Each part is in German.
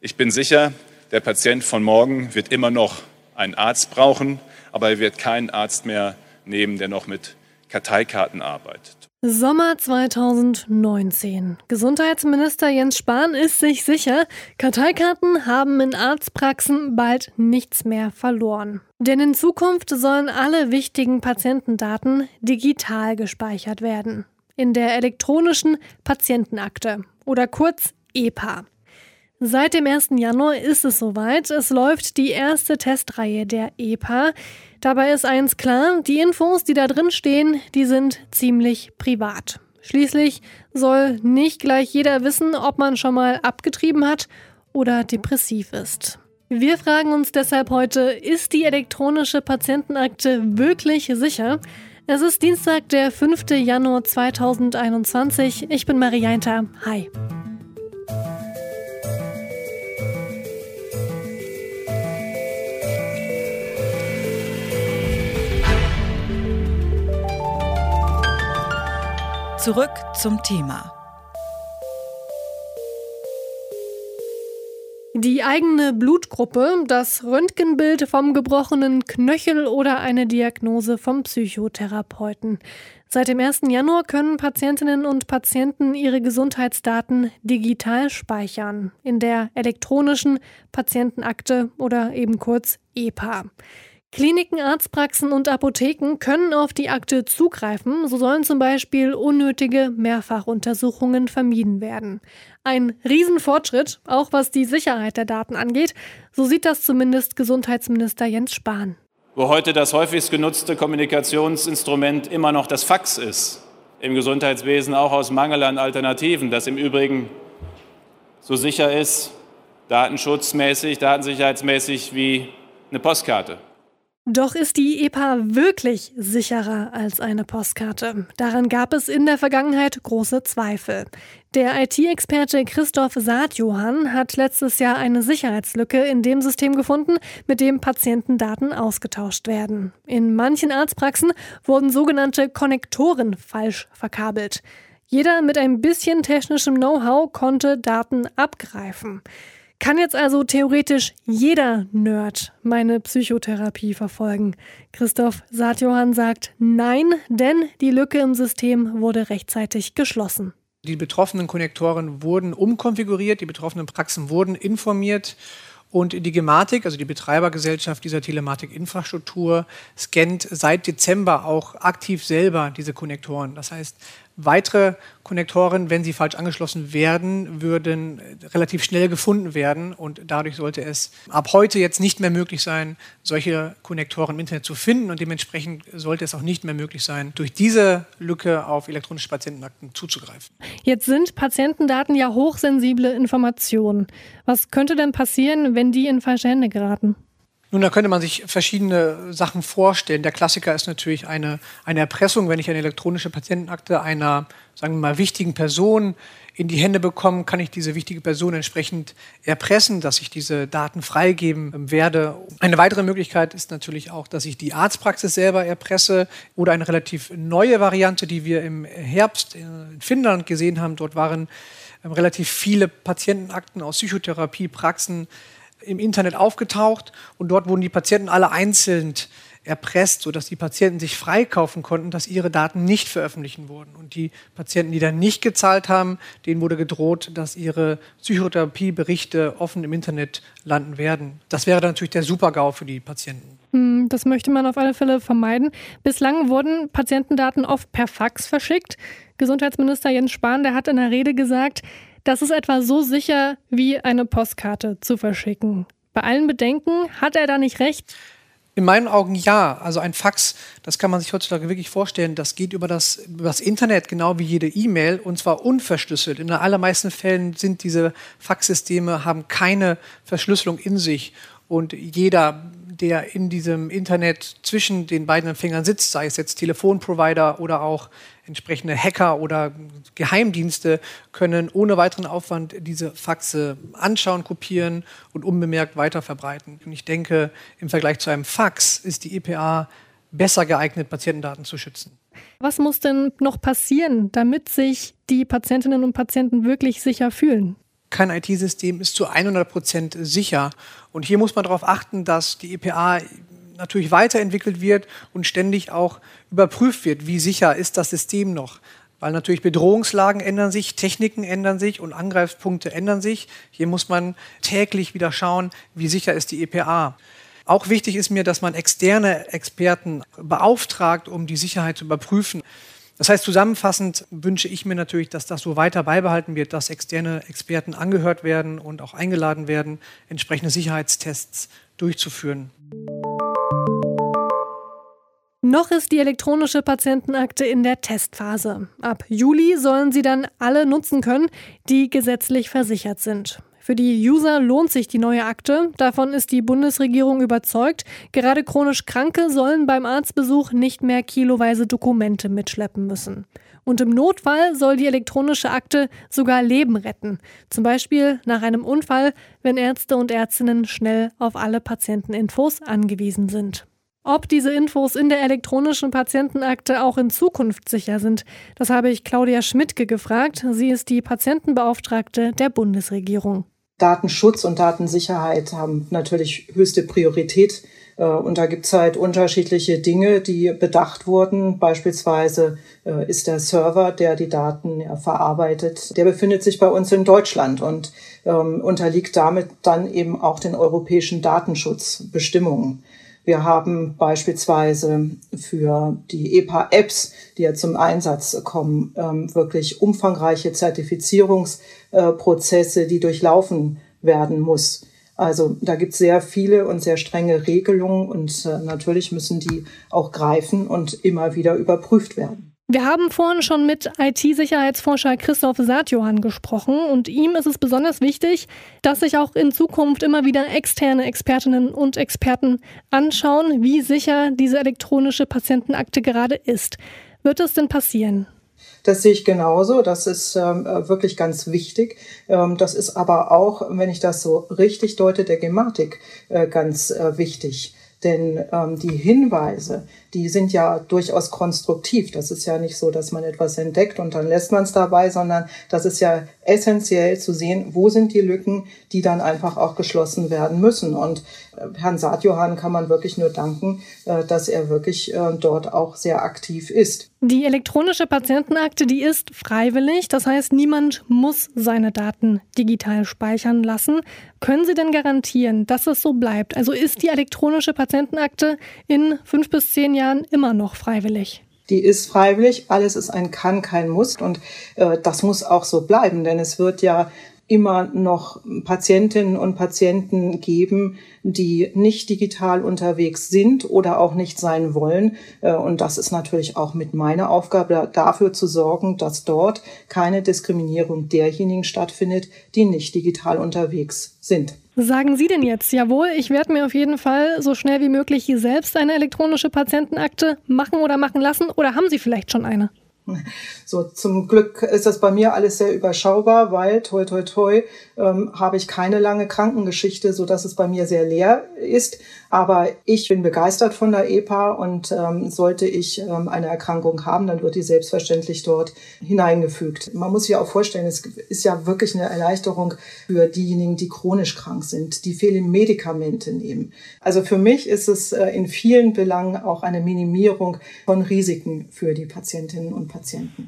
Ich bin sicher, der Patient von morgen wird immer noch einen Arzt brauchen, aber er wird keinen Arzt mehr nehmen, der noch mit Karteikarten arbeitet. Sommer 2019. Gesundheitsminister Jens Spahn ist sich sicher, Karteikarten haben in Arztpraxen bald nichts mehr verloren. Denn in Zukunft sollen alle wichtigen Patientendaten digital gespeichert werden. In der elektronischen Patientenakte oder kurz EPA. Seit dem 1. Januar ist es soweit. Es läuft die erste Testreihe der EPA. Dabei ist eins klar, die Infos, die da drin stehen, die sind ziemlich privat. Schließlich soll nicht gleich jeder wissen, ob man schon mal abgetrieben hat oder depressiv ist. Wir fragen uns deshalb heute, ist die elektronische Patientenakte wirklich sicher? Es ist Dienstag, der 5. Januar 2021. Ich bin Marianta. Hi. Zurück zum Thema. Die eigene Blutgruppe, das Röntgenbild vom gebrochenen Knöchel oder eine Diagnose vom Psychotherapeuten. Seit dem 1. Januar können Patientinnen und Patienten ihre Gesundheitsdaten digital speichern, in der elektronischen Patientenakte oder eben kurz EPA. Kliniken, Arztpraxen und Apotheken können auf die Akte zugreifen, so sollen zum Beispiel unnötige Mehrfachuntersuchungen vermieden werden. Ein Riesenfortschritt, auch was die Sicherheit der Daten angeht, so sieht das zumindest Gesundheitsminister Jens Spahn. Wo heute das häufigst genutzte Kommunikationsinstrument immer noch das Fax ist, im Gesundheitswesen auch aus Mangel an Alternativen, das im Übrigen so sicher ist, datenschutzmäßig, datensicherheitsmäßig wie eine Postkarte. Doch ist die EPA wirklich sicherer als eine Postkarte? Daran gab es in der Vergangenheit große Zweifel. Der IT-Experte Christoph Saatjohann hat letztes Jahr eine Sicherheitslücke in dem System gefunden, mit dem Patientendaten ausgetauscht werden. In manchen Arztpraxen wurden sogenannte Konnektoren falsch verkabelt. Jeder mit ein bisschen technischem Know-how konnte Daten abgreifen. Kann jetzt also theoretisch jeder Nerd meine Psychotherapie verfolgen? Christoph Saatjohann sagt nein, denn die Lücke im System wurde rechtzeitig geschlossen. Die betroffenen Konnektoren wurden umkonfiguriert, die betroffenen Praxen wurden informiert und die Gematik, also die Betreibergesellschaft dieser Telematikinfrastruktur, scannt seit Dezember auch aktiv selber diese Konnektoren. Das heißt, weitere Konnektoren, wenn sie falsch angeschlossen werden, würden relativ schnell gefunden werden und dadurch sollte es ab heute jetzt nicht mehr möglich sein, solche Konnektoren im Internet zu finden und dementsprechend sollte es auch nicht mehr möglich sein, durch diese Lücke auf elektronische Patientenakten zuzugreifen. Jetzt sind Patientendaten ja hochsensible Informationen. Was könnte denn passieren, wenn die in falsche Hände geraten? Nun, da könnte man sich verschiedene Sachen vorstellen. Der Klassiker ist natürlich eine Erpressung, wenn ich eine elektronische Patientenakte einer, sagen wir mal, wichtigen Person in die Hände bekomme, kann ich diese wichtige Person entsprechend erpressen, dass ich diese Daten freigeben werde. Eine weitere Möglichkeit ist natürlich auch, dass ich die Arztpraxis selber erpresse oder eine relativ neue Variante, die wir im Herbst in Finnland gesehen haben. Dort waren relativ viele Patientenakten aus Psychotherapiepraxen im Internet aufgetaucht und dort wurden die Patienten alle einzeln erpresst, sodass die Patienten sich freikaufen konnten, dass ihre Daten nicht veröffentlichen wurden. Und die Patienten, die dann nicht gezahlt haben, denen wurde gedroht, dass ihre Psychotherapieberichte offen im Internet landen werden. Das wäre dann natürlich der Super-GAU für die Patienten. Das möchte man auf alle Fälle vermeiden. Bislang wurden Patientendaten oft per Fax verschickt. Gesundheitsminister Jens Spahn, der hat in der Rede gesagt, das ist etwa so sicher wie eine Postkarte zu verschicken. Bei allen Bedenken, hat er da nicht recht? In meinen Augen ja. Also ein Fax, das kann man sich heutzutage wirklich vorstellen, das geht über das Internet, genau wie jede E-Mail, und zwar unverschlüsselt. In den allermeisten Fällen sind diese Faxsysteme, haben keine Verschlüsselung in sich. Und jeder, der in diesem Internet zwischen den beiden Empfängern sitzt, sei es jetzt Telefonprovider oder auch entsprechende Hacker oder Geheimdienste, können ohne weiteren Aufwand diese Faxe anschauen, kopieren und unbemerkt weiterverbreiten. Und ich denke, im Vergleich zu einem Fax ist die EPA besser geeignet, Patientendaten zu schützen. Was muss denn noch passieren, damit sich die Patientinnen und Patienten wirklich sicher fühlen? kein IT-System ist zu 100% sicher. Und hier muss man darauf achten, dass die EPA natürlich weiterentwickelt wird und ständig auch überprüft wird, wie sicher ist das System noch. Weil natürlich Bedrohungslagen ändern sich, Techniken ändern sich und Angreifspunkte ändern sich. Hier muss man täglich wieder schauen, wie sicher ist die EPA. Auch wichtig ist mir, dass man externe Experten beauftragt, um die Sicherheit zu überprüfen. Das heißt, zusammenfassend wünsche ich mir natürlich, dass das so weiter beibehalten wird, dass externe Experten angehört werden und auch eingeladen werden, entsprechende Sicherheitstests durchzuführen. Noch ist die elektronische Patientenakte in der Testphase. Ab Juli sollen sie dann alle nutzen können, die gesetzlich versichert sind. Für die User lohnt sich die neue Akte. Davon ist die Bundesregierung überzeugt. Gerade chronisch Kranke sollen beim Arztbesuch nicht mehr kiloweise Dokumente mitschleppen müssen. Und im Notfall soll die elektronische Akte sogar Leben retten. Zum Beispiel nach einem Unfall, wenn Ärzte und Ärztinnen schnell auf alle Patienteninfos angewiesen sind. Ob diese Infos in der elektronischen Patientenakte auch in Zukunft sicher sind, das habe ich Claudia Schmidtke gefragt. Sie ist die Patientenbeauftragte der Bundesregierung. Datenschutz und Datensicherheit haben natürlich höchste Priorität. Und da gibt es halt unterschiedliche Dinge, die bedacht wurden. Beispielsweise ist der Server, der die Daten verarbeitet, der befindet sich bei uns in Deutschland und unterliegt damit dann eben auch den europäischen Datenschutzbestimmungen. Wir haben beispielsweise für die EPA-Apps, die ja zum Einsatz kommen, wirklich umfangreiche Zertifizierungsprozesse, die durchlaufen werden muss. Also da gibt es sehr viele und sehr strenge Regelungen und natürlich müssen die auch greifen und immer wieder überprüft werden. Wir haben vorhin schon mit IT-Sicherheitsforscher Christoph Saatjohann gesprochen und ihm ist es besonders wichtig, dass sich auch in Zukunft immer wieder externe Expertinnen und Experten anschauen, wie sicher diese elektronische Patientenakte gerade ist. Wird das denn passieren? Das sehe ich genauso. Das ist wirklich ganz wichtig. Das ist aber auch, wenn ich das so richtig deute, der Gematik ganz wichtig. Denn die Hinweise, die sind ja durchaus konstruktiv. Das ist ja nicht so, dass man etwas entdeckt und dann lässt man es dabei, sondern das ist ja essentiell zu sehen, wo sind die Lücken, die dann einfach auch geschlossen werden müssen. Und Herrn Saatjohann kann man wirklich nur danken, dass er wirklich dort auch sehr aktiv ist. Die elektronische Patientenakte, die ist freiwillig. Das heißt, niemand muss seine Daten digital speichern lassen. Können Sie denn garantieren, dass es so bleibt? Also ist die elektronische Patientenakte in 5 bis 10 Jahren immer noch freiwillig? Die ist freiwillig. Alles ist ein Kann, kein Muss. Und das muss auch so bleiben, denn es wird ja immer noch Patientinnen und Patienten geben, die nicht digital unterwegs sind oder auch nicht sein wollen. Und das ist natürlich auch mit meiner Aufgabe, dafür zu sorgen, dass dort keine Diskriminierung derjenigen stattfindet, die nicht digital unterwegs sind. Sagen Sie denn jetzt, jawohl, ich werde mir auf jeden Fall so schnell wie möglich selbst eine elektronische Patientenakte machen oder machen lassen, oder haben Sie vielleicht schon eine? So, zum Glück ist das bei mir alles sehr überschaubar, weil, toi, toi, toi, habe ich keine lange Krankengeschichte, so dass es bei mir sehr leer ist. Aber ich bin begeistert von der EPA und sollte ich eine Erkrankung haben, dann wird die selbstverständlich dort hineingefügt. Man muss sich auch vorstellen, es ist ja wirklich eine Erleichterung für diejenigen, die chronisch krank sind, die viele Medikamente nehmen. Also für mich ist es in vielen Belangen auch eine Minimierung von Risiken für die Patientinnen und Patienten.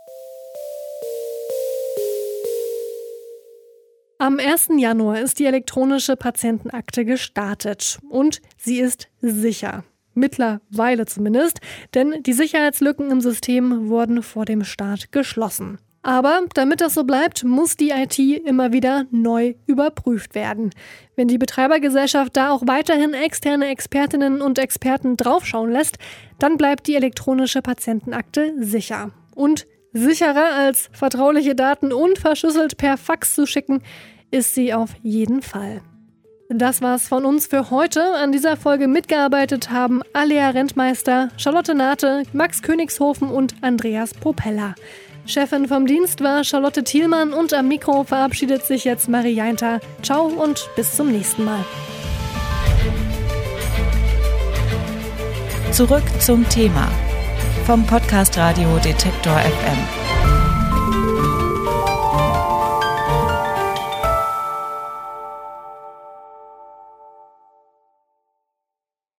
Am 1. Januar ist die elektronische Patientenakte gestartet und sie ist sicher. Mittlerweile zumindest, denn die Sicherheitslücken im System wurden vor dem Start geschlossen. Aber damit das so bleibt, muss die IT immer wieder neu überprüft werden. Wenn die Betreibergesellschaft da auch weiterhin externe Expertinnen und Experten draufschauen lässt, dann bleibt die elektronische Patientenakte sicher. Und sicherer als vertrauliche Daten unverschlüsselt per Fax zu schicken, ist sie auf jeden Fall. Das war's von uns für heute. An dieser Folge mitgearbeitet haben Alea Rentmeister, Charlotte Nate, Max Königshofen und Andreas Propeller. Chefin vom Dienst war Charlotte Thielmann und am Mikro verabschiedet sich jetzt Marie Jainter. Ciao und bis zum nächsten Mal. Zurück zum Thema vom Podcast Radio Detektor FM.